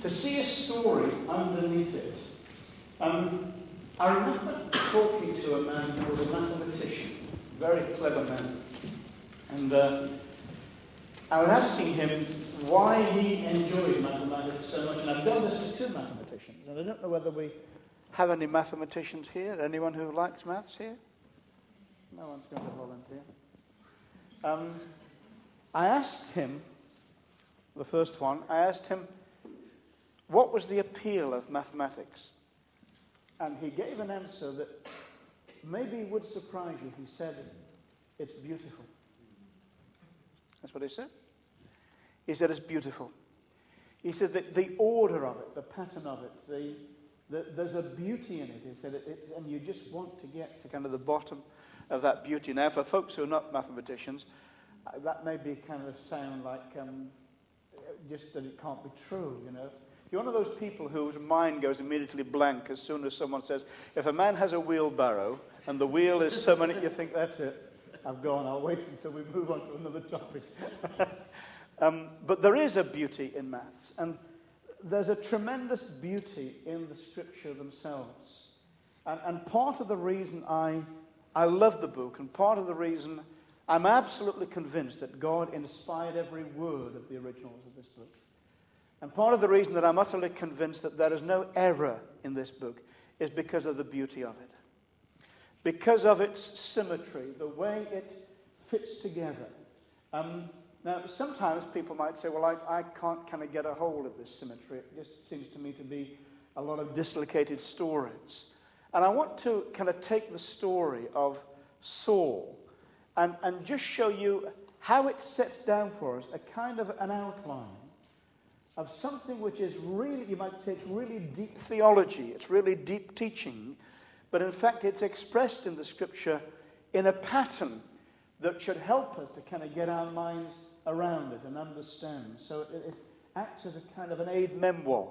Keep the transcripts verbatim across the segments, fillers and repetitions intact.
to see a story underneath it. Um, I remember talking to a man who was a mathematician, a very clever man. And uh, I was asking him why he enjoyed mathematics so much. And I've done this to two mathematicians. And I don't know whether we have any mathematicians here. Anyone who likes maths here? No one's going to volunteer. Um, I asked him, the first one, I asked him, what was the appeal of mathematics? And he gave an answer that maybe would surprise you. He said, it's beautiful. That's what he said. He said, it's beautiful. He said that the order of it, the pattern of it, the, the, there's a beauty in it. He said, it, it, and you just want to get to kind of the bottom of that beauty. Now, for folks who are not mathematicians, that may be kind of sound like um, just that it can't be true, you know. You're one of those people whose mind goes immediately blank as soon as someone says, if a man has a wheelbarrow and the wheel is so many, you think, that's it. I've gone. I'll wait until we move on to another topic. um, but there is a beauty in maths, and there's a tremendous beauty in the Scripture themselves. And, and part of the reason I, I love the book, and part of the reason I'm absolutely convinced that God inspired every word of the originals of this book, and part of the reason that I'm utterly convinced that there is no error in this book is because of the beauty of it. Because of its symmetry, the way it fits together. Um, now, sometimes people might say, well, I, I can't kind of get a hold of this symmetry. It just seems to me to be a lot of dislocated stories. And I want to kind of take the story of Saul and, and just show you how it sets down for us a kind of an outline of something which is really, you might say, it's really deep theology. It's really deep teaching. But in fact, it's expressed in the Scripture in a pattern that should help us to kind of get our minds around it and understand. So it, it acts as a kind of an aid memoir.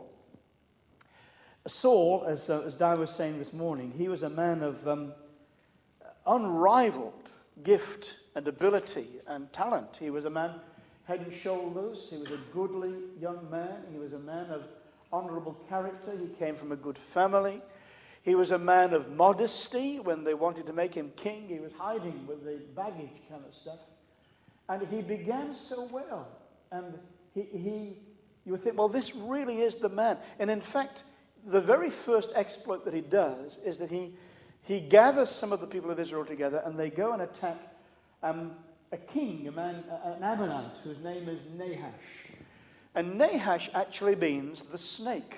Saul, as, uh, as Di was saying this morning, he was a man of um, unrivaled gift and ability and talent. He was a man head and shoulders. He was a goodly young man. He was a man of honorable character. He came from a good family. He was a man of modesty. When they wanted to make him king, he was hiding with the baggage kind of stuff. And he began so well. And he, he, you would think, well, this really is the man. And in fact, the very first exploit that he does is that he, he gathers some of the people of Israel together, and they go and attack um, a king, a man, an Ammonite, whose name is Nahash. And Nahash actually means the snake.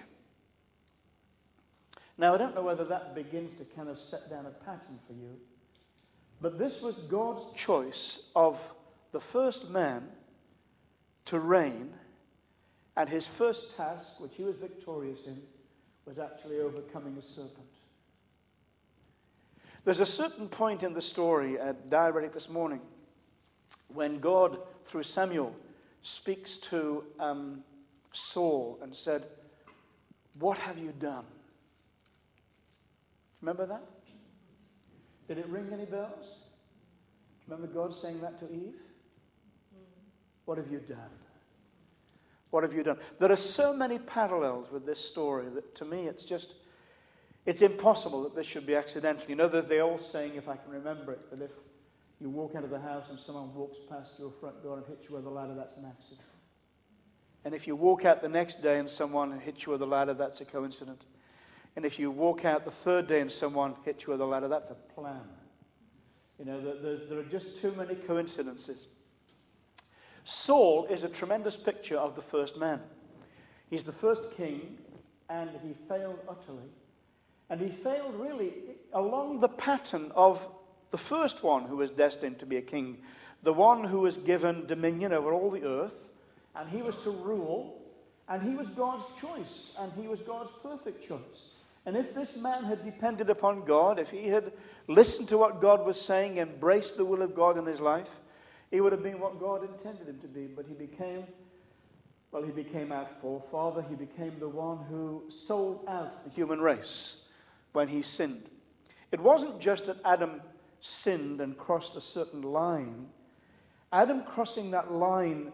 Now, I don't know whether that begins to kind of set down a pattern for you, but this was God's choice of the first man to reign, and his first task, which he was victorious in, was actually overcoming a serpent. There's a certain point in the story, uh, Di read it this morning, when God, through Samuel, speaks to um, Saul and said, "What have you done?" Remember that? Did it ring any bells? Remember God saying that to Eve? What have you done? What have you done? There are so many parallels with this story that to me it's just, it's impossible that this should be accidental. You know that the old saying, if I can remember it, that if you walk out of the house and someone walks past your front door and hits you with a ladder, that's an accident. And if you walk out the next day and someone hits you with a ladder, that's a coincidence. And if you walk out the third day and someone hits you with a ladder, that's a plan. You know, there, there are just too many coincidences. Saul is a tremendous picture of the first man. He's the first king, and he failed utterly. And he failed really along the pattern of the first one who was destined to be a king, the one who was given dominion over all the earth, and he was to rule, and he was God's choice, and he was God's perfect choice. And if this man had depended upon God, if he had listened to what God was saying, embraced the will of God in his life, he would have been what God intended him to be. But he became, well, he became our forefather. He became the one who sold out the human race when he sinned. It wasn't just that Adam sinned and crossed a certain line. Adam crossing that line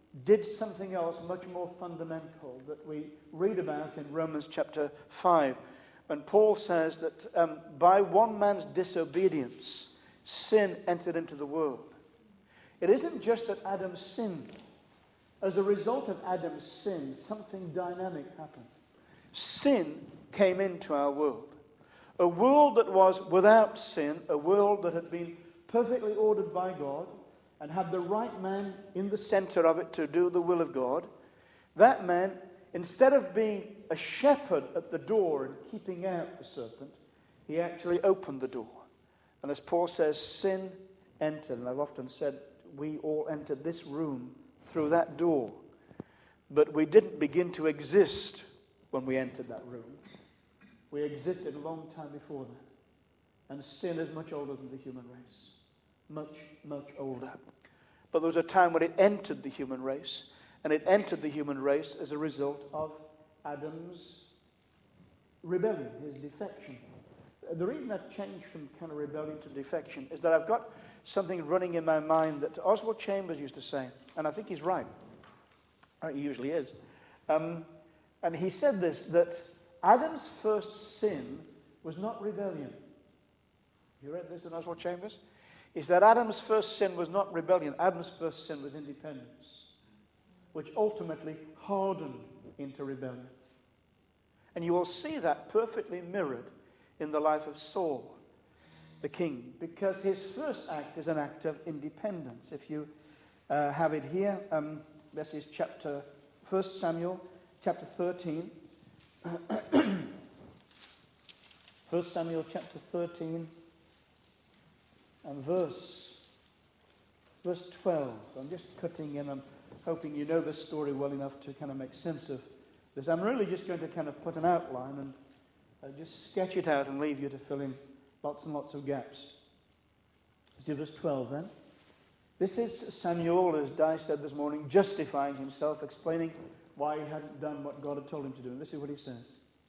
did something else much more fundamental that we read about in Romans chapter five. When Paul says that um, by one man's disobedience, sin entered into the world. It isn't just that Adam sinned. As a result of Adam's sin, something dynamic happened. Sin came into our world. A world that was without sin, a world that had been perfectly ordered by God and had the right man in the center of it to do the will of God. That man, instead of being a shepherd at the door and keeping out the serpent, he actually opened the door. And as Paul says, sin entered. And I've often said we all entered this room through that door. But we didn't begin to exist when we entered that room. We existed a long time before that. And sin is much older than the human race. Much, much older. But there was a time when it entered the human race. And it entered the human race as a result of Adam's rebellion, his defection. The reason I've changed from kind of rebellion to defection is that I've got something running in my mind that Oswald Chambers used to say. And I think he's right. Or he usually is. Um, and he said this, that Adam's first sin was not rebellion. You read this in Oswald Chambers? Is that Adam's first sin was not rebellion. Adam's first sin was independence, which ultimately hardened into rebellion. And you will see that perfectly mirrored in the life of Saul, the king, because his first act is an act of independence. If you uh, have it here, um, this is chapter First Samuel, chapter thirteen. First Samuel, chapter thirteen, and verse verse twelve. I'm just cutting in. I'm hoping you know this story well enough to kind of make sense of this. I'm really just going to kind of put an outline and uh, just sketch it out and leave you to fill in lots and lots of gaps. See verse twelve then. This is Samuel, as Di said this morning, justifying himself, explaining why he hadn't done what God had told him to do. And this is what he says.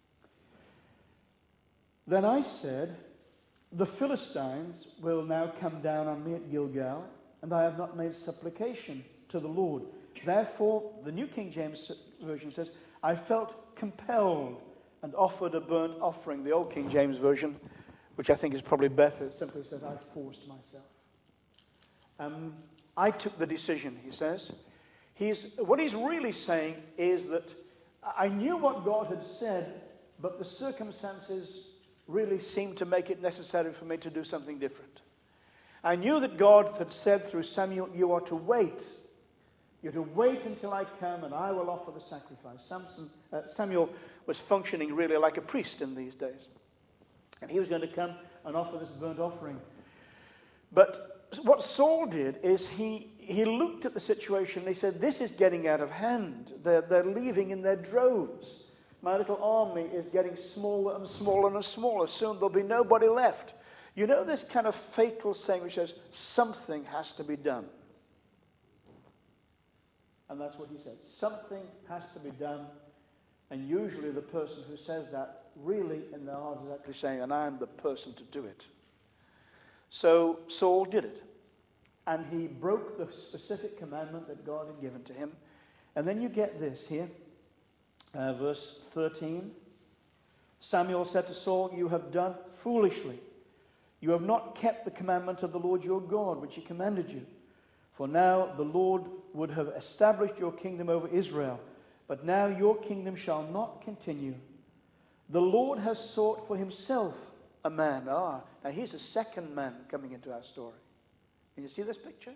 Then I said, the Philistines will now come down on me at Gilgal, and I have not made supplication to the Lord. Therefore, the New King James Version says, I felt compelled and offered a burnt offering. The Old King James Version, which I think is probably better, it simply says, I forced myself. Um, I took the decision, he says. He's, what he's really saying is that I knew what God had said, but the circumstances really seemed to make it necessary for me to do something different. I knew that God had said through Samuel, you are to wait. You're to wait until I come and I will offer the sacrifice. Samson, uh, Samuel was functioning really like a priest in these days. And he was going to come and offer this burnt offering. But what Saul did is he, he looked at the situation and he said, this is getting out of hand. They're, they're leaving in their droves. My little army is getting smaller and smaller and smaller. Soon there'll be nobody left. You know this kind of fatal saying which says, something has to be done. And that's what he said. Something has to be done. And usually the person who says that really in their heart is actually saying, and I am the person to do it. So Saul did it. And he broke the specific commandment that God had given to him. And then you get this here. Uh, verse thirteen. Samuel said to Saul, you have done foolishly. You have not kept the commandment of the Lord your God, which he commanded you. For now the Lord would have established your kingdom over Israel. But now your kingdom shall not continue. The Lord has sought for himself a man. Ah, now here's a second man coming into our story. Can you see this picture?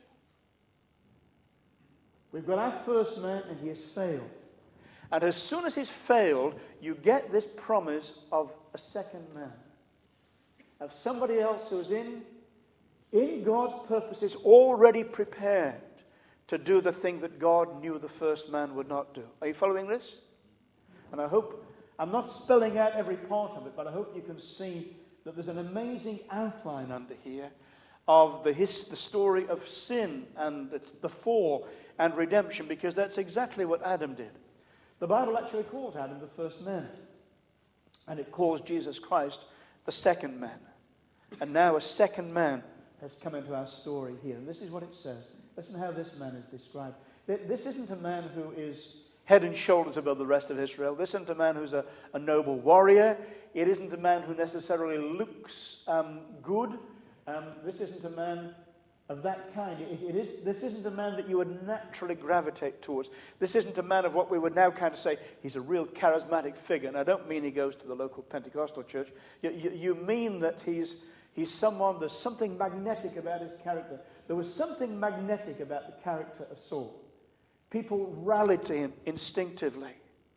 We've got our first man and he has failed. And as soon as he's failed, you get this promise of a second man. Of somebody else who's in, in God's purposes already prepared to do the thing that God knew the first man would not do. Are you following this? And I hope, I'm not spelling out every part of it, but I hope you can see that there's an amazing outline under here of the, his, the story of sin and the, the fall and redemption, because that's exactly what Adam did. The Bible actually calls Adam the first man. And it calls Jesus Christ the second man. And now a second man has come into our story here. And this is what it says. Listen how this man is described. This isn't a man who is head and shoulders above the rest of Israel. This isn't a man who's a, a noble warrior. It isn't a man who necessarily looks um, good. Um, this isn't a man of that kind. It, it is, this isn't a man that you would naturally gravitate towards. This isn't a man of what we would now kind of say, he's a real charismatic figure. And I don't mean he goes to the local Pentecostal church. You, you, you mean that he's, he's someone, there's something magnetic about his character. There was something magnetic about the character of Saul. People rallied to him instinctively.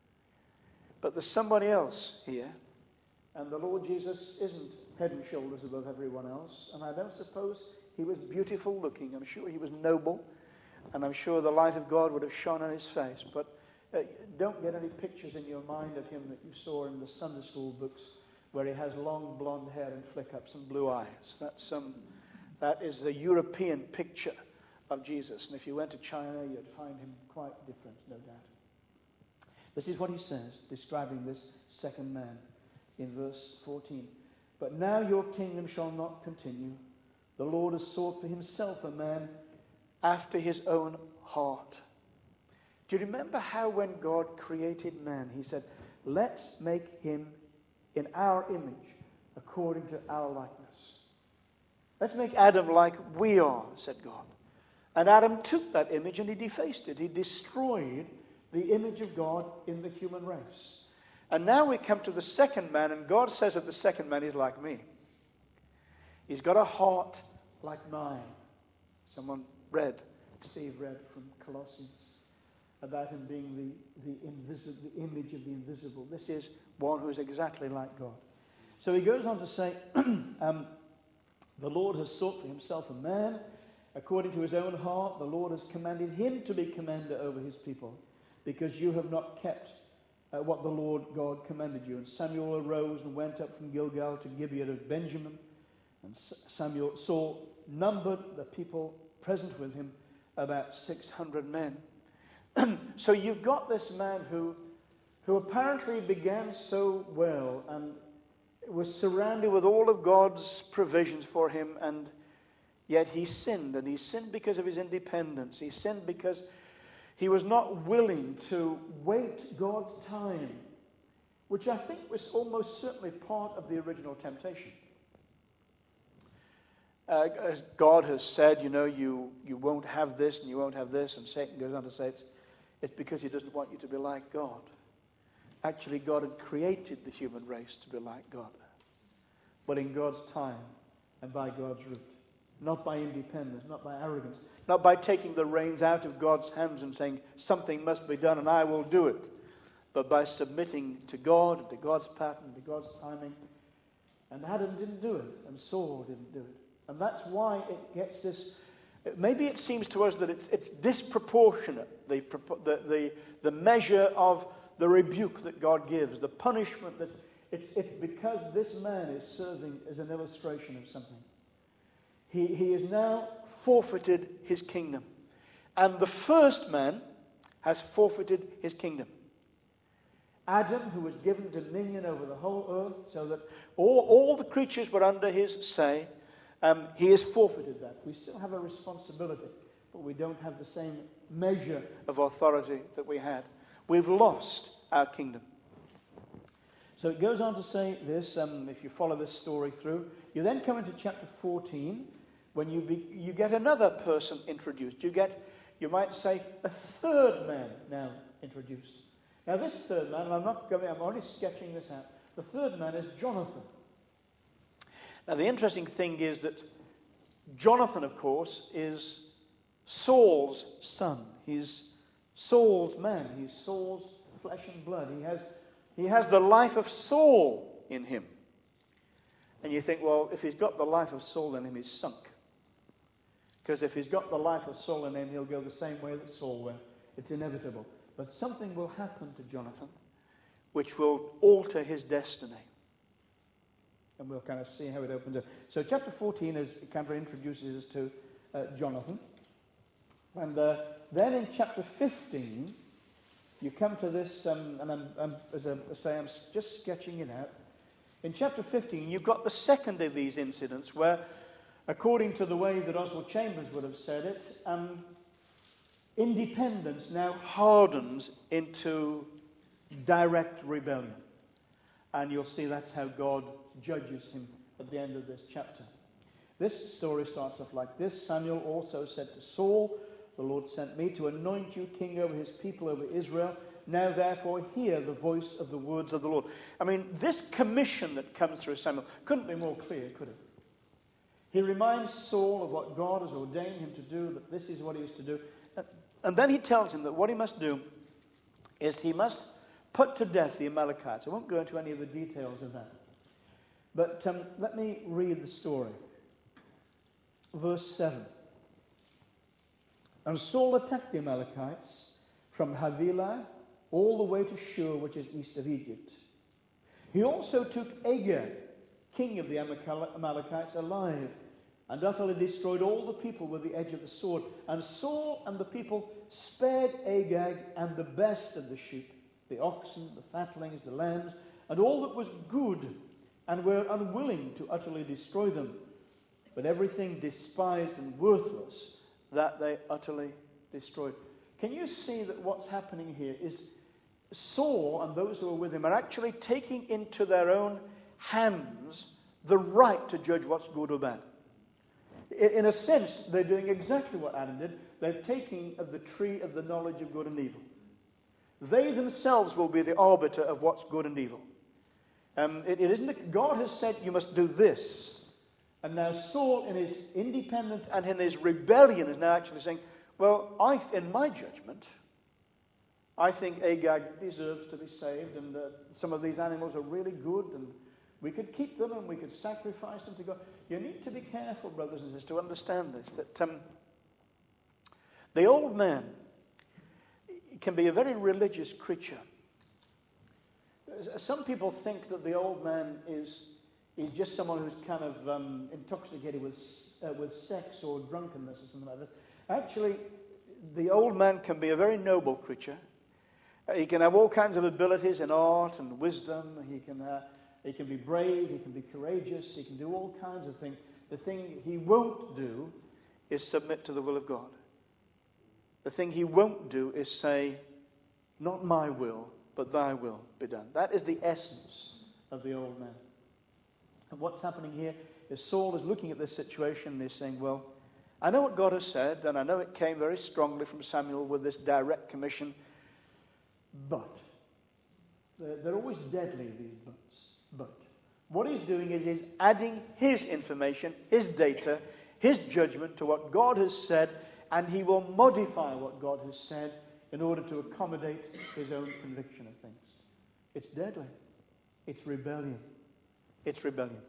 But there's somebody else here. And the Lord Jesus isn't head and shoulders above everyone else. And I don't suppose he was beautiful looking. I'm sure he was noble. And I'm sure the light of God would have shone on his face. But uh, don't get any pictures in your mind of him that you saw in the Sunday school books where he has long blonde hair and flick-ups and blue eyes. That's um, that is the European picture of Jesus. And if you went to China, you'd find him quite different, no doubt. This is what he says, describing this second man in verse fourteen. But now your kingdom shall not continue. The Lord has sought for himself a man after his own heart. Do you remember how when God created man, he said, let's make him in our image, according to our likeness. Let's make Adam like we are, said God. And Adam took that image and he defaced it. He destroyed the image of God in the human race. And now we come to the second man, and God says of the second man, he's like me. He's got a heart like mine. Someone read, Steve read from Colossians, about him being the, the, invisible, the image of the invisible. This is one who is exactly like God. So he goes on to say, um, the Lord has sought for himself a man according to his own heart. The Lord has commanded him to be commander over his people, because you have not kept uh, what the Lord God commanded you. And Samuel arose and went up from Gilgal to Gibeah of Benjamin. And Samuel Saul numbered the people present with him about six hundred men. So you've got this man who, who apparently began so well and was surrounded with all of God's provisions for him, and yet he sinned, and he sinned because of his independence. He sinned because he was not willing to wait God's time, which I think was almost certainly part of the original temptation. Uh, as God has said, you know, you, you won't have this and you won't have this, and Satan goes on to say it's, it's because he doesn't want you to be like God. Actually, God had created the human race to be like God, but in God's time and by God's route. Not by independence, not by arrogance, not by taking the reins out of God's hands and saying, something must be done and I will do it, but by submitting to God and to God's pattern, to God's timing. And Adam didn't do it, and Saul didn't do it. And that's why it gets this, maybe it seems to us that it's, it's disproportionate, the, the, the, the measure of the rebuke that God gives, the punishment that it's, it's because this man is serving as an illustration of something. He, he has now forfeited his kingdom. And the first man has forfeited his kingdom. Adam, who was given dominion over the whole earth so that all, all the creatures were under his say, um, he has forfeited that. We still have a responsibility, but we don't have the same measure of authority that we had. We've lost our kingdom. So it goes on to say this, um, if you follow this story through. You then come into chapter fourteen, when you be, you get another person introduced. You get, you might say, a third man now introduced. Now this third man, and I'm not going, I'm already sketching this out. The third man is Jonathan. Now the interesting thing is that Jonathan, of course, is Saul's son. He's Saul's man. He's Saul's flesh and blood. He has, he has the life of Saul in him. And you think, well, if he's got the life of Saul in him, he's sunk. Because if he's got the life of Saul in him, he'll go the same way that Saul went. It's inevitable. But something will happen to Jonathan which will alter his destiny. And we'll kind of see how it opens up. So chapter fourteen is, kind of introduces us to uh, Jonathan. And uh, then in chapter fifteen, you come to this, um, and I'm, I'm, as I say, I'm just sketching it out. In chapter fifteen, you've got the second of these incidents where, according to the way that Oswald Chambers would have said it, um, independence now hardens into direct rebellion. And you'll see that's how God judges him at the end of this chapter. This story starts off like this. Samuel also said to Saul, "The Lord sent me to anoint you king over his people, over Israel. Now therefore hear the voice of the words of the Lord." I mean, this commission that comes through Samuel couldn't be more clear, could it? He reminds Saul of what God has ordained him to do, that this is what he is to do. And then he tells him that what he must do is he must put to death the Amalekites. I won't go into any of the details of that. But um, let me read the story. Verse seven. "And Saul attacked the Amalekites from Havilah all the way to Shur, which is east of Egypt. He also took Agag, king of the Amalekites, alive, and utterly destroyed all the people with the edge of the sword. And Saul and the people spared Agag and the best of the sheep, the oxen, the fatlings, the lambs, and all that was good, and were unwilling to utterly destroy them. But everything despised and worthless, that they utterly destroyed." Can you see that what's happening here is Saul and those who are with him are actually taking into their own hands the right to judge what's good or bad? In a sense, they're doing exactly what Adam did. They're taking of the tree of the knowledge of good and evil. They themselves will be the arbiter of what's good and evil. Um, it, it isn't that God has said you must do this. And now Saul, in his independence and in his rebellion, is now actually saying, well, I, in my judgment, I think Agag deserves to be saved, and uh, some of these animals are really good, and we could keep them and we could sacrifice them to God. You need to be careful, brothers and sisters, to understand this, that um, the old man can be a very religious creature. Some people think that the old man is, is just someone who's kind of um, intoxicated with, uh, with sex or drunkenness or something like this. Actually, the old man can be a very noble creature. Uh, he can have all kinds of abilities in art and wisdom. He can, uh, he can be brave. He can be courageous. He can do all kinds of things. The thing he won't do is submit to the will of God. The thing he won't do is say, not my will, but thy will be done. That is the essence of the old man. And what's happening here is Saul is looking at this situation and he's saying, well, I know what God has said, and I know it came very strongly from Samuel with this direct commission, but they're, they're always deadly, these buts. But what he's doing is he's adding his information, his data, his judgment to what God has said, and he will modify what God has said in order to accommodate his own conviction of things. It's deadly. It's rebellion. It's rebellion.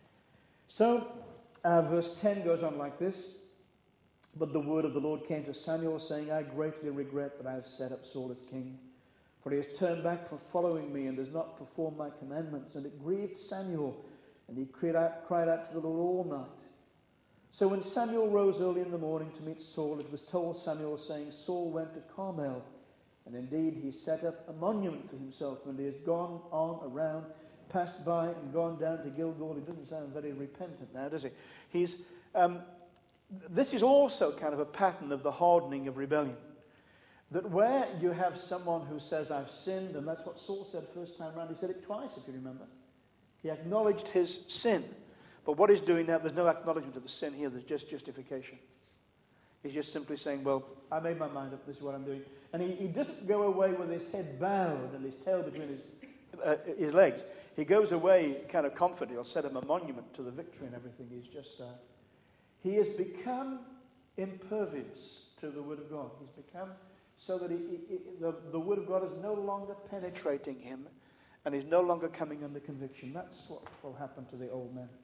So, uh, verse ten goes on like this. But the word of the Lord came to Samuel, saying, I greatly regret that I have set up Saul as king, for he has turned back from following me and does not perform my commandments. And it grieved Samuel, and he cried out, cried out to the Lord all night. So when Samuel rose early in the morning to meet Saul, it was told Samuel, saying, Saul went to Carmel, and indeed he set up a monument for himself, and he has gone on around, passed by, and gone down to Gilgal. He doesn't sound very repentant now, does he? He's um, this is also kind of a pattern of the hardening of rebellion. That where you have someone who says, I've sinned, and that's what Saul said first time around. He said it twice, if you remember. He acknowledged his sin. But what he's doing now, there's no acknowledgement of the sin here. There's just justification. He's just simply saying, well, I made my mind up. This is what I'm doing. And he, he doesn't go away with his head bowed and his tail between his, uh, his legs. He goes away kind of confident. He'll set him a monument to the victory and everything. He's just... Uh, he has become impervious to the Word of God. He's become so that he, he, the, the Word of God is no longer penetrating him, and he's no longer coming under conviction. That's what will happen to the old man.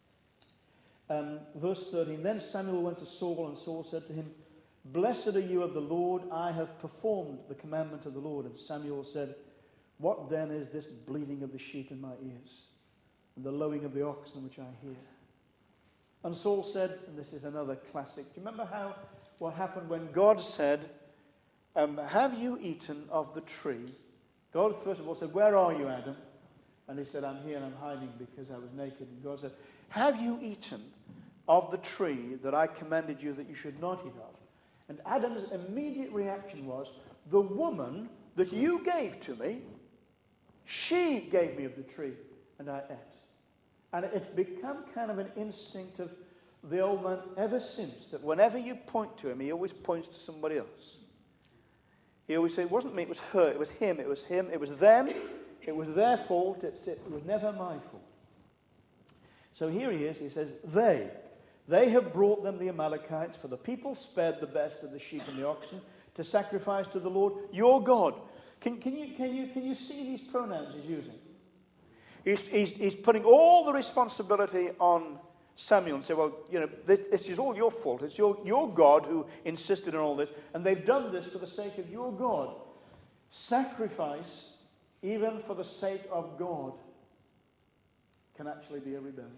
Um, verse thirteen, Then Samuel went to Saul, and Saul said to him, Blessed are you of the Lord, I have performed the commandment of the Lord. And Samuel said, What then is this bleating of the sheep in my ears, and the lowing of the oxen which I hear? And Saul said, and this is another classic, do you remember how what happened when God said, um, have you eaten of the tree? God first of all said, where are you, Adam? And he said, I'm here and I'm hiding because I was naked. And God said, have you eaten of the tree that I commanded you that you should not eat of? And Adam's immediate reaction was, the woman that you gave to me, she gave me of the tree, and I ate. And it's become kind of an instinct of the old man ever since, that whenever you point to him, he always points to somebody else. He always said, it wasn't me, it was her, it was him, it was him, it was them, it was their fault, it's, it was never my fault. So here he is, he says, they, they have brought them the Amalekites, for the people spared the best of the sheep and the oxen to sacrifice to the Lord your God. Can, can, you, can, you, can you see these pronouns he's using? He's, he's, he's putting all the responsibility on Samuel and say, well, you know, this, this is all your fault. It's your, your God who insisted on all this, and they've done this for the sake of your God. Sacrifice, even for the sake of God, can actually be a rebellion.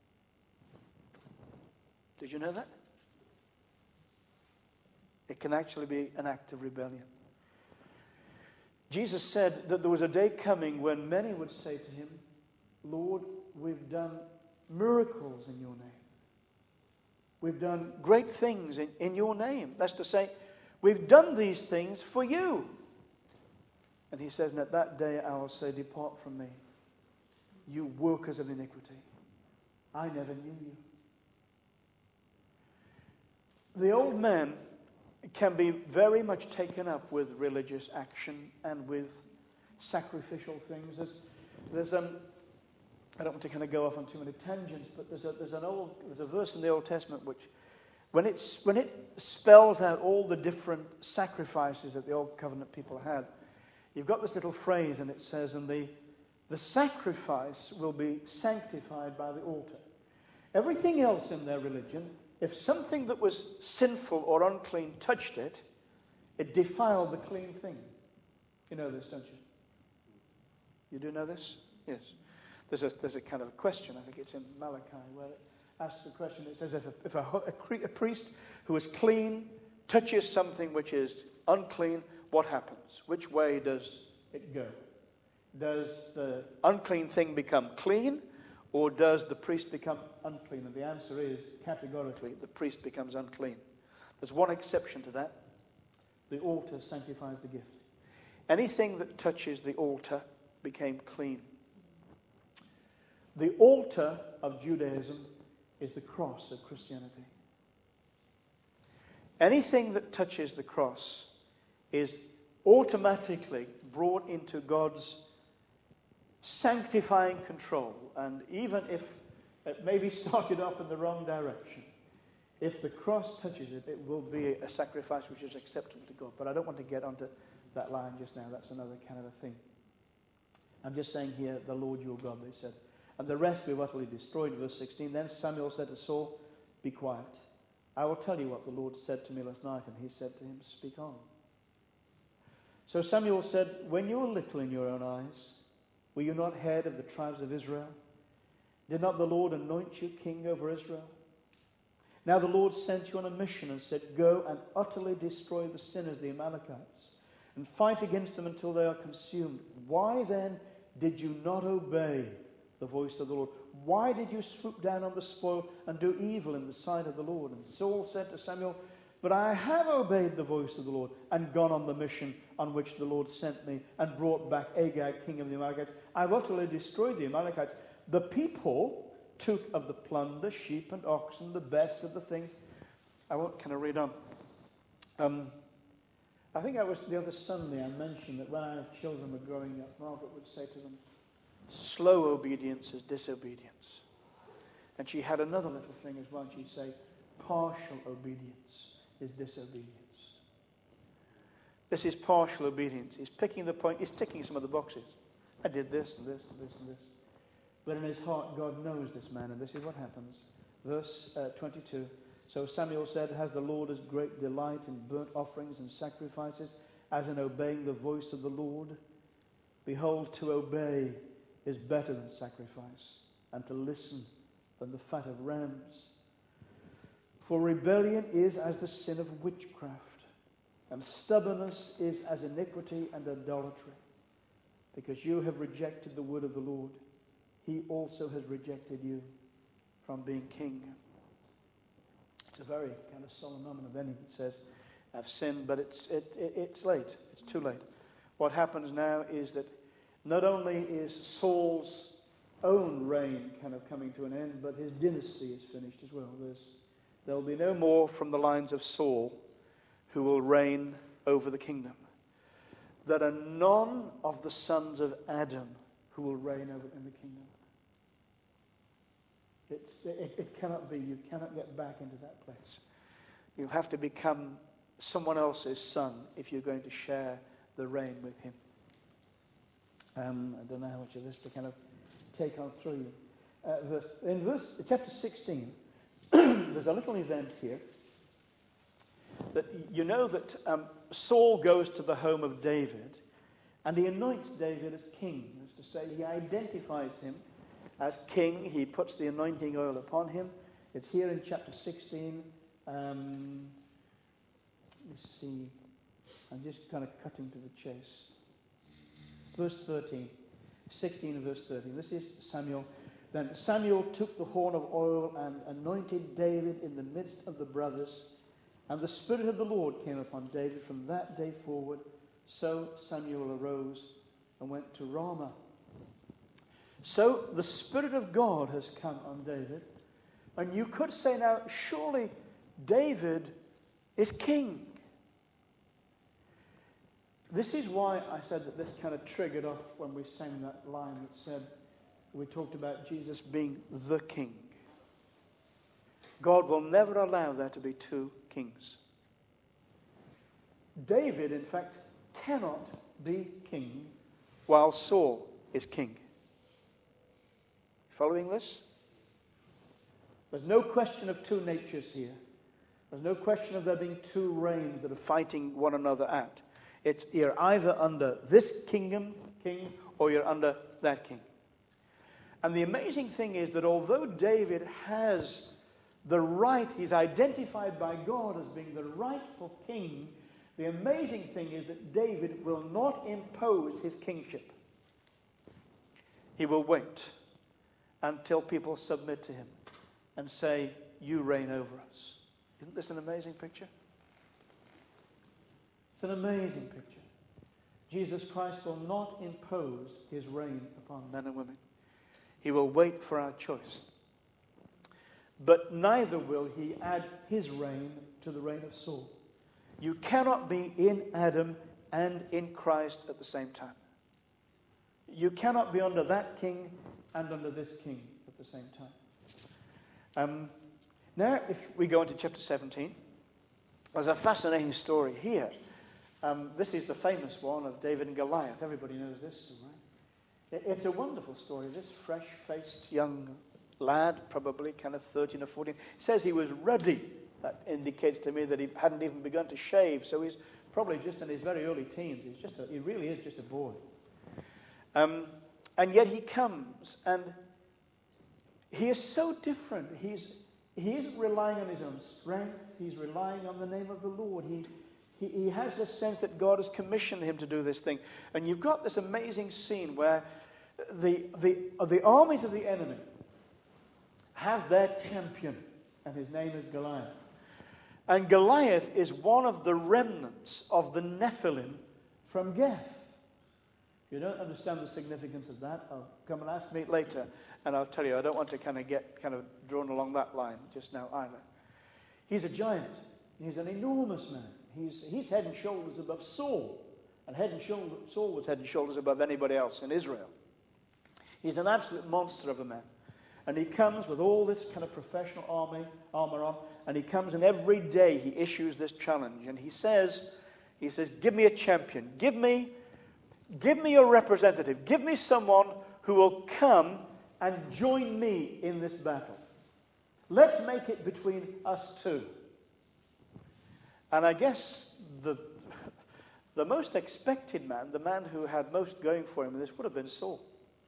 Did you know that? It can actually be an act of rebellion. Jesus said that there was a day coming when many would say to him, Lord, we've done miracles in your name. We've done great things in, in your name. That's to say, we've done these things for you. And he says, and at that day I will say, depart from me, you workers of iniquity. I never knew you. The old man can be very much taken up with religious action and with sacrificial things. There's, there's um, I don't want to kind of go off on too many tangents, but there's a, there's an old there's a verse in the Old Testament which, when it's when it spells out all the different sacrifices that the Old Covenant people had, you've got this little phrase, and it says, "And the the sacrifice will be sanctified by the altar." Everything else in their religion, if something that was sinful or unclean touched it, it defiled the clean thing. You know this, don't you? You do know this? Yes. There's a, there's a kind of a question, I think it's in Malachi, where it asks the question, it says, if, a, if a, a, a priest who is clean touches something which is unclean, what happens? Which way does it go? Does the unclean thing become clean, or does the priest become unclean? And the answer is, categorically, the priest becomes unclean. There's one exception to that. The altar sanctifies the gift. Anything that touches the altar became clean. The altar of Judaism is the cross of Christianity. Anything that touches the cross is automatically brought into God's sanctifying control. And even if it maybe started off in the wrong direction, if the cross touches it, it will be a sacrifice which is acceptable to God. But I don't want to get onto that line just now. That's another kind of a thing. I'm just saying here, the Lord your God, they said. And the rest we've utterly destroyed. Verse sixteen, then Samuel said to Saul, be quiet. I will tell you what the Lord said to me last night. And he said to him, speak on. So Samuel said, when you were little in your own eyes, were you not head of the tribes of Israel? Did not the Lord anoint you king over Israel? Now the Lord sent you on a mission and said, go and utterly destroy the sinners, the Amalekites, and fight against them until they are consumed. Why then did you not obey the voice of the Lord? Why did you swoop down on the spoil and do evil in the sight of the Lord? And Saul said to Samuel, but I have obeyed the voice of the Lord and gone on the mission on which the Lord sent me and brought back Agag, king of the Amalekites. I've utterly destroyed the Amalekites. The people took of the plunder, sheep and oxen, the best of the things. I won't kind of read on. Um, I think I was the other Sunday I mentioned that when our children were growing up, Margaret would say to them, slow obedience is disobedience. And she had another little thing as well. She'd say, partial obedience is disobedience. This is partial obedience. He's picking the point. He's ticking some of the boxes. I did this and this and this and this. But in his heart, God knows this man. And this is what happens. Verse uh, twenty-two. So Samuel said, has the Lord as great delight in burnt offerings and sacrifices as in obeying the voice of the Lord? Behold, to obey is better than sacrifice, and to listen than the fat of rams. For rebellion is as the sin of witchcraft, and stubbornness is as iniquity and idolatry. Because you have rejected the word of the Lord, he also has rejected you from being king. It's a very kind of solemn moment of ending. It says, have sinned, but it's, it, it, it's late. It's too late. What happens now is that not only is Saul's own reign kind of coming to an end, but his dynasty is finished as well. There's, there will be no more from the lines of Saul who will reign over the kingdom. There are none of the sons of Adam who will reign over in the kingdom. It's, it, it cannot be. You cannot get back into that place. You'll have to become someone else's son if you're going to share the reign with him. Um, I don't know how much of this to kind of take on through you. Uh, verse, in verse chapter sixteen, there's a little event here. That you know that um, Saul goes to the home of David, and he anoints David as king. That's to say, he identifies him as king. He puts the anointing oil upon him. It's here in chapter sixteen. Um, let me see. I'm just kind of cutting to the chase. Verse thirteen. sixteen and verse thirteen. This is Samuel. Then Samuel took the horn of oil and anointed David in the midst of the brothers. And the Spirit of the Lord came upon David from that day forward. So Samuel arose and went to Ramah. So the Spirit of God has come on David. And you could say now, surely David is king. This is why I said that this kind of triggered off when we sang that line that said, we talked about Jesus being the king. God will never allow there to be two kings. David, in fact, cannot be king while Saul is king. Following this? There's no question of two natures here. There's no question of there being two reigns that are fighting one another out. It's you're either under this kingdom, king, or you're under that king. And the amazing thing is that although David has the right, he's identified by God as being the rightful king, the amazing thing is that David will not impose his kingship. He will wait until people submit to him and say, you reign over us. Isn't this an amazing picture? It's an amazing picture. Jesus Christ will not impose his reign upon men and women. He will wait for our choice. But neither will he add his reign to the reign of Saul. You cannot be in Adam and in Christ at the same time. You cannot be under that king and under this king at the same time. Um, now, if we go into chapter seventeen, there's a fascinating story here. Um, this is the famous one of David and Goliath. Everybody knows this, right? It, it's a wonderful story. This fresh-faced young lad, probably kind of thirteen or fourteen, says he was ruddy. That indicates to me that he hadn't even begun to shave, so he's probably just in his very early teens. He's just a, he really is just a boy. Um, and yet he comes, and he is so different. He's he isn't relying on his own strength. He's relying on the name of the Lord. He he, he has this sense that God has commissioned him to do this thing. And you've got this amazing scene where the the the armies of the enemy have their champion, and his name is Goliath. And Goliath is one of the remnants of the Nephilim from Gath. If you don't understand the significance of that, I'll come and ask me later, and I'll tell you. I don't want to kind of get kind of drawn along that line just now either. He's a giant. He's an enormous man. He's he's head and shoulders above Saul, and head and shoulders, Saul was head and shoulders above anybody else in Israel. He's an absolute monster of a man. And he comes with all this kind of professional army, armor on, and he comes and every day he issues this challenge. And he says, he says, give me a champion. Give me, give me a representative. Give me someone who will come and join me in this battle. Let's make it between us two. And I guess the, the most expected man, the man who had most going for him in this would have been Saul.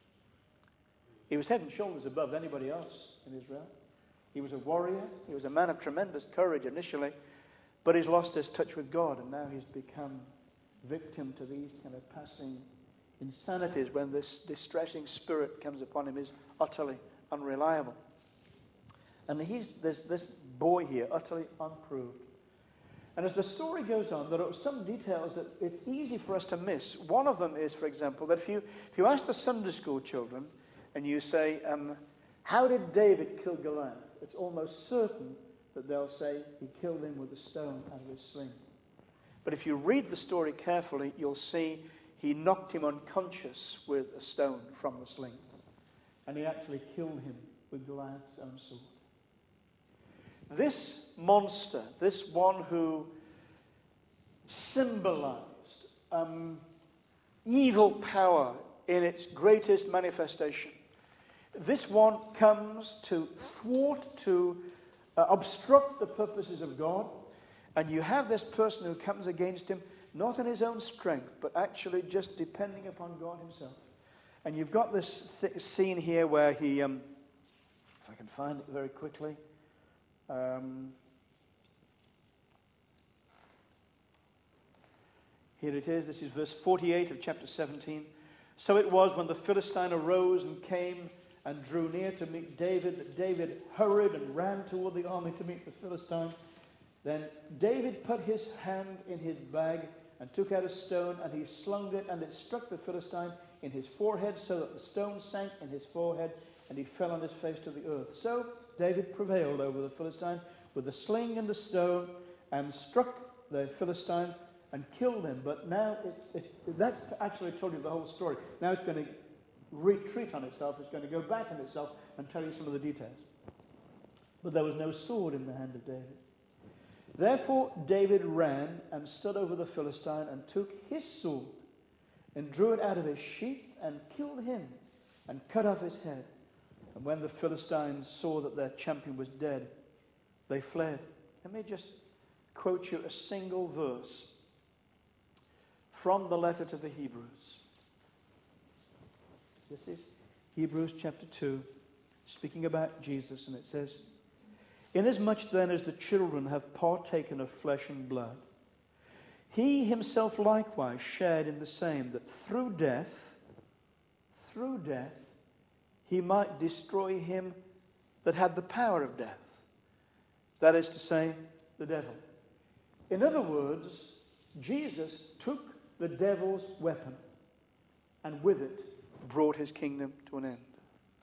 He was head and shoulders above anybody else in Israel. He was a warrior. He was a man of tremendous courage initially, but he's lost his touch with God, and now he's become victim to these kind of passing insanities when this distressing spirit comes upon him is utterly unreliable. And he's there's this boy here, utterly unproved. And as the story goes on, there are some details that it's easy for us to miss. One of them is, for example, that if you, if you ask the Sunday school children and you say, um, how did David kill Goliath? It's almost certain that they'll say he killed him with a stone out of his sling. But if you read the story carefully, you'll see he knocked him unconscious with a stone from the sling. And he actually killed him with Goliath's own sword. This monster, this one who symbolized um, evil power in its greatest manifestation, this one comes to thwart, to uh, obstruct the purposes of God. And you have this person who comes against him, not in his own strength, but actually just depending upon God himself. And you've got this th- scene here where he, um, if I can find it very quickly, um, here it is. This is verse forty-eight of chapter seventeen. So it was when the Philistine arose and came and drew near to meet David, that David hurried and ran toward the army to meet the Philistine. Then David put his hand in his bag and took out a stone, and he slung it, and it struck the Philistine in his forehead, so that the stone sank in his forehead, and he fell on his face to the earth. So David prevailed over the Philistine with the sling and the stone, and struck the Philistine and killed him. But now, it, it, that's actually told you the whole story. Now it's going to retreat on itself. It's going to go back on itself and tell you some of the details. But there was no sword in the hand of David. Therefore David ran and stood over the Philistine and took his sword and drew it out of his sheath and killed him and cut off his head. And when the Philistines saw that their champion was dead, they fled. Let me just quote you a single verse from the letter to the Hebrews. This is Hebrews chapter two, speaking about Jesus, and it says, inasmuch then as the children have partaken of flesh and blood, he himself likewise shared in the same, that through death, through death, he might destroy him that had the power of death. That is to say, the devil. In other words, Jesus took the devil's weapon and with it brought his kingdom to an end.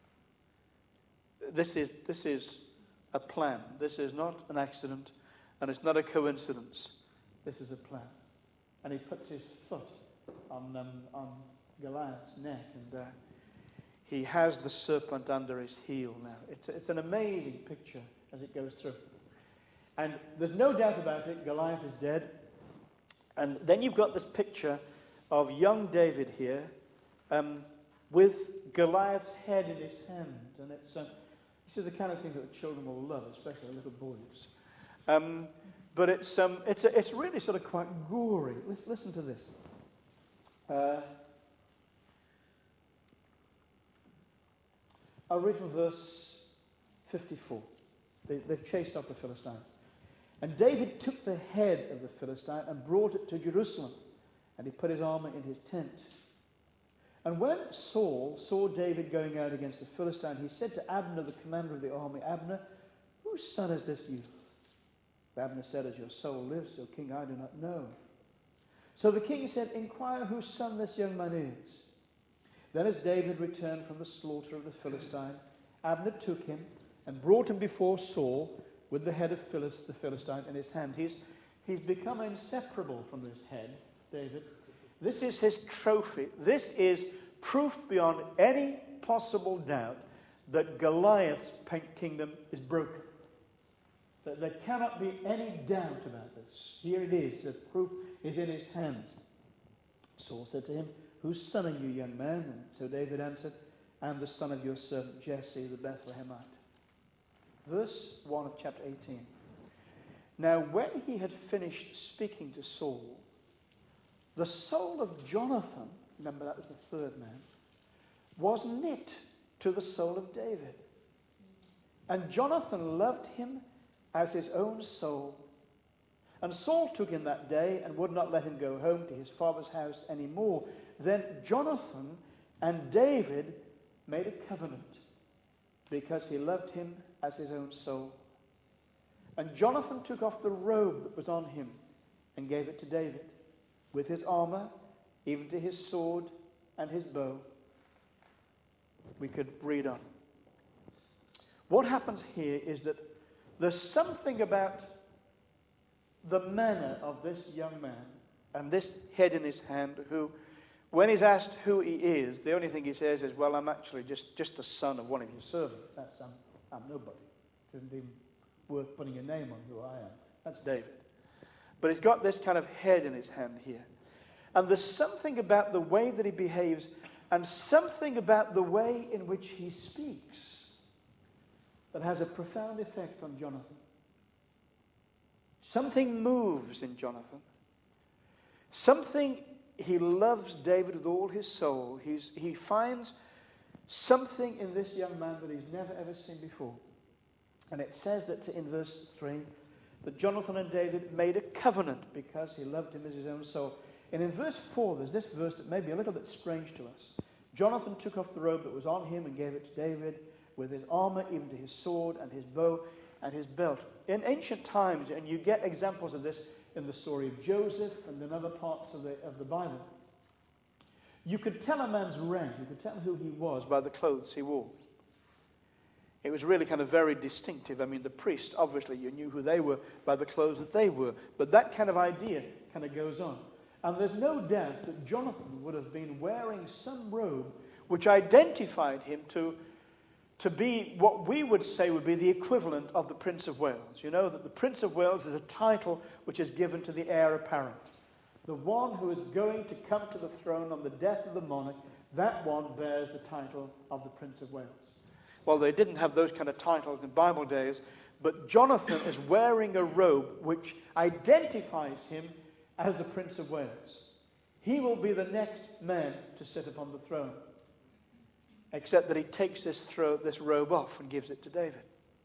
This is, this is a plan. This is not an accident, and it's not a coincidence. This is a plan. And he puts his foot on um, on Goliath's neck, and uh, he has the serpent under his heel now. It's, it's an amazing picture as it goes through. And there's no doubt about it, Goliath is dead. And then you've got this picture of young David here um, with Goliath's head in his hand. And it's um, this is the kind of thing that the children will love, especially little boys. Um, but it's um, it's a, it's really sort of quite gory. Let's listen to this. Uh, I'll read from verse fifty-four. They, they've chased off the Philistines. And David took the head of the Philistine and brought it to Jerusalem, and he put his armor in his tent. And when Saul saw David going out against the Philistine, he said to Abner, the commander of the army, Abner, whose son is this youth? Abner said, as your soul lives, O king, I do not know. So the king said, inquire whose son this young man is. Then as David returned from the slaughter of the Philistine, Abner took him and brought him before Saul with the head of Philis, the Philistine in his hand. He's, he's become inseparable from this head, David. This is his trophy. This is proof beyond any possible doubt that Goliath's kingdom is broken. That there cannot be any doubt about this. Here it is. The proof is in his hands. Saul said to him, whose son are you, young man? And so David answered, I am the son of your servant Jesse the Bethlehemite. Verse one of chapter eighteen. Now when he had finished speaking to Saul, the soul of Jonathan, remember that was the third man, was knit to the soul of David. And Jonathan loved him as his own soul. And Saul took him that day and would not let him go home to his father's house any more. Then Jonathan and David made a covenant because he loved him as his own soul. And Jonathan took off the robe that was on him and gave it to David, with his armor, even to his sword and his bow. We could read on. What happens here is that there's something about the manner of this young man and this head in his hand who, when he's asked who he is, the only thing he says is, well, I'm actually just, just the son of one of your servants. That's, I'm, I'm nobody. It isn't even worth putting a name on who I am. That's David. But he's got this kind of head in his hand here. And there's something about the way that he behaves and something about the way in which he speaks that has a profound effect on Jonathan. Something moves in Jonathan. Something, he loves David with all his soul. He's, he finds something in this young man that he's never ever seen before. And it says that in verse three, that Jonathan and David made a covenant because he loved him as his own soul. And in verse four, there's this verse that may be a little bit strange to us. Jonathan took off the robe that was on him and gave it to David, with his armor, even to his sword and his bow and his belt. In ancient times, and you get examples of this in the story of Joseph and in other parts of the, of the Bible, you could tell a man's rank, you could tell who he was by the clothes he wore. It was really kind of very distinctive. I mean, the priest, obviously, you knew who they were by the clothes that they were. But that kind of idea kind of goes on. And there's no doubt that Jonathan would have been wearing some robe which identified him to, to be what we would say would be the equivalent of the Prince of Wales. You know that the Prince of Wales is a title which is given to the heir apparent. The one who is going to come to the throne on the death of the monarch, that one bears the title of the Prince of Wales. Well, they didn't have those kind of titles in Bible days, but Jonathan is wearing a robe which identifies him as the Prince of Wales. He will be the next man to sit upon the throne, except that he takes this, thro- this robe off and gives it to David.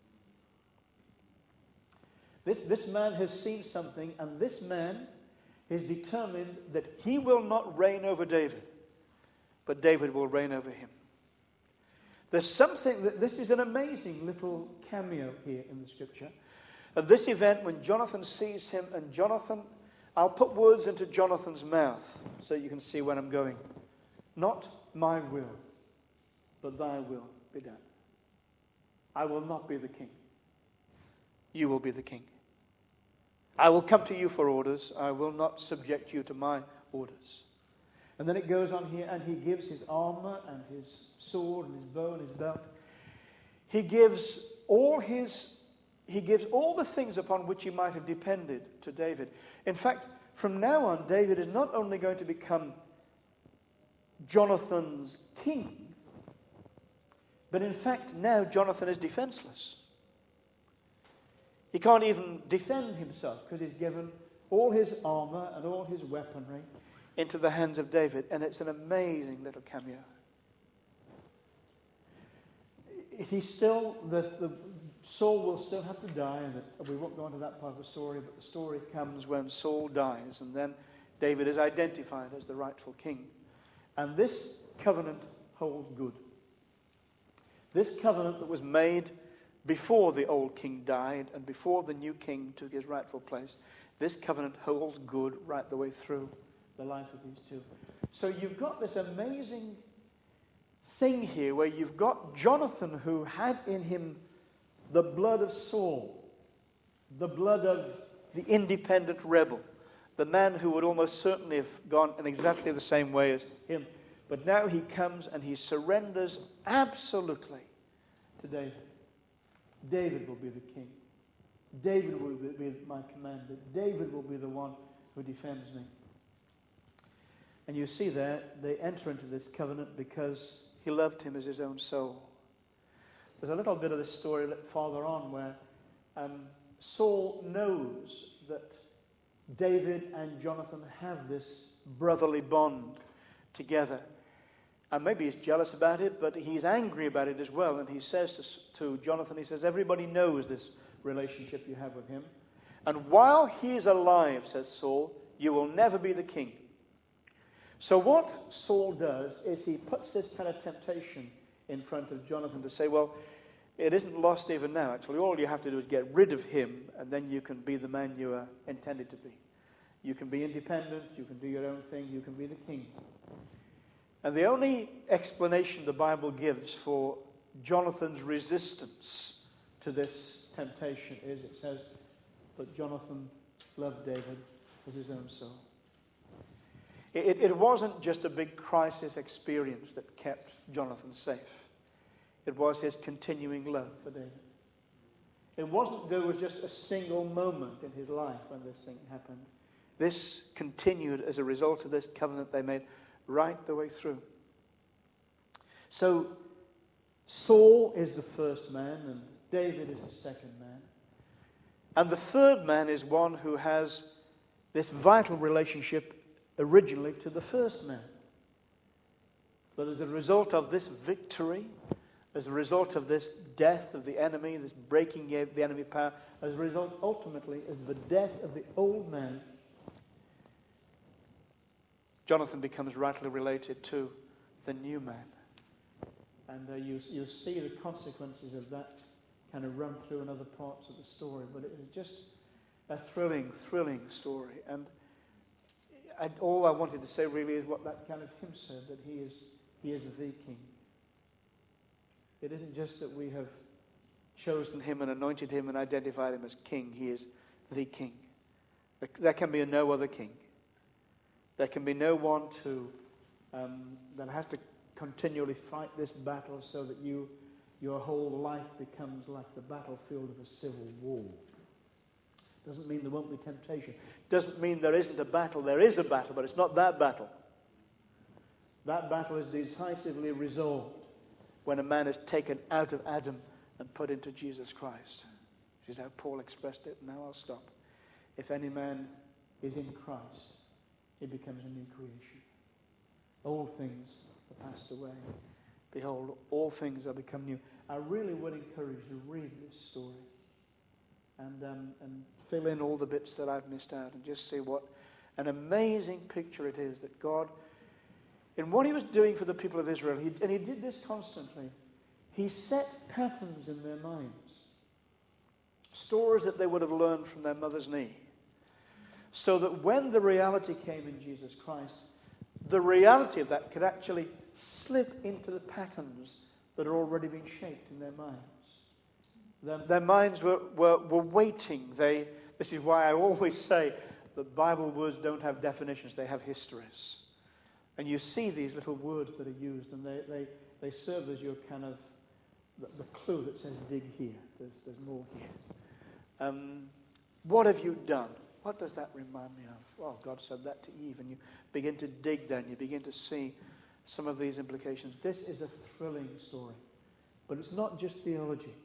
This, this man has seen something, and this man is determined that he will not reign over David, but David will reign over him. There's something, that this is an amazing little cameo here in the scripture. Of this event when Jonathan sees him, and Jonathan, I'll put words into Jonathan's mouth so you can see where I'm going. Not my will, but thy will be done. I will not be the king. You will be the king. I will come to you for orders. I will not subject you to my orders. And then it goes on here, and he gives his armor and his sword and his bow and his belt. He gives all his, he gives all the things upon which he might have depended to David. In fact, from now on, David is not only going to become Jonathan's king, but in fact, now Jonathan is defenseless. He can't even defend himself because he's given all his armor and all his weaponry into the hands of David, and it's an amazing little cameo. He still, the, the Saul will still have to die, and we won't go into that part of the story, but the story comes when Saul dies, and then David is identified as the rightful king. And this covenant holds good. This covenant that was made before the old king died and before the new king took his rightful place, this covenant holds good right the way through the life of these two. So you've got this amazing thing here where you've got Jonathan, who had in him the blood of Saul, the blood of the independent rebel, the man who would almost certainly have gone in exactly the same way as him. But now he comes and he surrenders absolutely to David. David will be the king. David will be my commander. David will be the one who defends me. And you see there, they enter into this covenant because he loved him as his own soul. There's a little bit of this story farther on where um, Saul knows that David and Jonathan have this brotherly bond together. And maybe he's jealous about it, but he's angry about it as well. And he says to, to Jonathan, he says, everybody knows this relationship you have with him. And while he is alive, says Saul, you will never be the king. So what Saul does is he puts this kind of temptation in front of Jonathan to say, well, It isn't lost even now, actually. All you have to do is get rid of him, and then you can be the man you are intended to be. You can be independent, you can do your own thing, you can be the king. And the only explanation the Bible gives for Jonathan's resistance to this temptation is, it says, but Jonathan loved David as his own soul. It, it wasn't just a big crisis experience that kept Jonathan safe. It was his continuing love for David. It wasn't there was just a single moment in his life when this thing happened. This continued as a result of this covenant they made right the way through. So Saul is the first man and David is the second man. And the third man is one who has this vital relationship originally to the first man. But as a result of this victory, as a result of this death of the enemy, this breaking of the enemy power, as a result ultimately of the death of the old man, Jonathan becomes rightly related to the new man. And uh, you, you'll see the consequences of that kind of run through in other parts of the story. But it is just a thrilling, thrilling story. And I, all I wanted to say really is what that kind of hymn said, that he is, he is the king. It isn't just that we have chosen him and anointed him and identified him as king. He is the king. There can be no other king. There can be no one to um, that has to continually fight this battle so that you, your whole life becomes like the battlefield of a civil war. Doesn't mean there won't be temptation. Doesn't mean there isn't a battle. There is a battle, but it's not that battle. That battle is decisively resolved when a man is taken out of Adam and put into Jesus Christ. This is how Paul expressed it. Now I'll stop. If any man is in Christ, he becomes a new creation. Old things are passed away. Behold, all things are become new. I really would encourage you to read this story and, um, and fill in all the bits that I've missed out and just see what an amazing picture it is that God, in what he was doing for the people of Israel, he, and he did this constantly, he set patterns in their minds, stories that they would have learned from their mother's knee, so that when the reality came in Jesus Christ, the reality of that could actually slip into the patterns that had already been shaped in their minds. Their, their minds were, were, were waiting. They, this is why I always say that Bible words don't have definitions, they have histories. And you see these little words that are used, and they, they, they serve as your kind of the, the clue that says dig here. There's, there's more here. Um, what have you done? What does that remind me of? Well, God said that to Eve, and you begin to dig there, and you begin to see some of these implications. This is a thrilling story, but it's not just theology.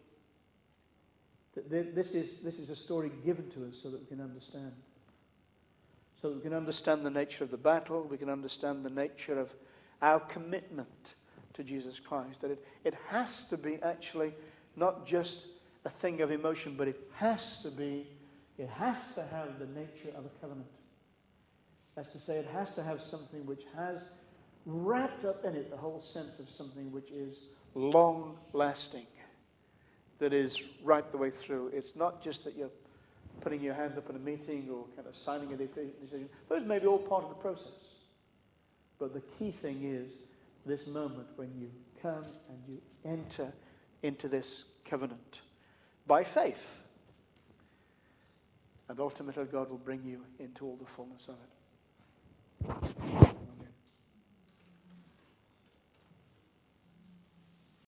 This is, this is a story given to us so that we can understand. So that we can understand the nature of the battle, we can understand the nature of our commitment to Jesus Christ. That it, it has to be actually not just a thing of emotion, but it has to be, it has to have the nature of a covenant. That's to say, it has to have something which has wrapped up in it the whole sense of something which is long-lasting, that is right the way through. It's not just that you're putting your hand up in a meeting or kind of signing a decision. Those may be all part of the process. But the key thing is this moment when you come and you enter into this covenant by faith. And ultimately God will bring you into all the fullness of it.